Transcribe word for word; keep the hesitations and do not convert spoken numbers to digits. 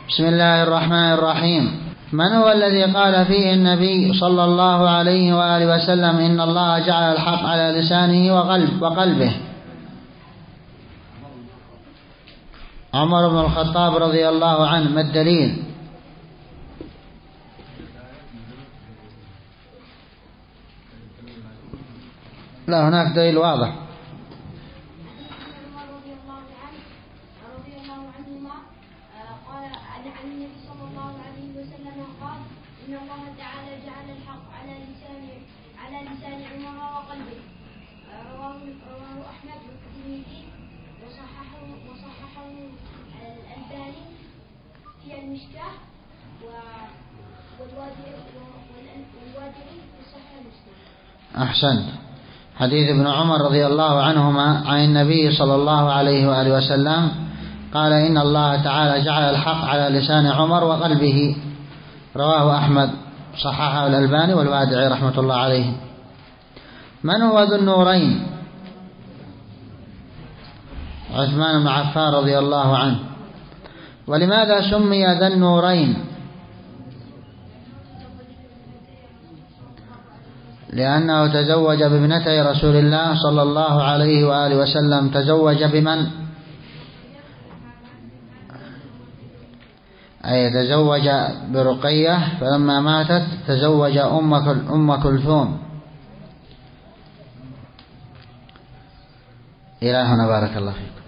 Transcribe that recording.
بسم الله الرحمن الرحيم. من هو الذي قال فيه النبي صلى الله عليه وآله وسلم إن الله جعل الحق على لسانه وقلب وقلبه؟ عمر بن الخطاب رضي الله عنه. ما الدليل؟ لا، هناك دليل واضح. أحسنت. حديث ابن عمر رضي الله عنهما عن النبي صلى الله عليه وآله وسلم قال إن الله تعالى جعل الحق على لسان عمر وقلبه، رواه أحمد، صححه الألباني والوادعي رحمة الله عليه. من هو ذو النورين؟ عثمان بن عفان رضي الله عنه. ولماذا سمي ذا النورين؟ لأنه تزوج بابنتي رسول الله صلى الله عليه وآله وسلم. تزوج بمن؟ أي تزوج برقية، فلما ماتت تزوج أم كلثوم. إلى هنا، بارك الله فيكم.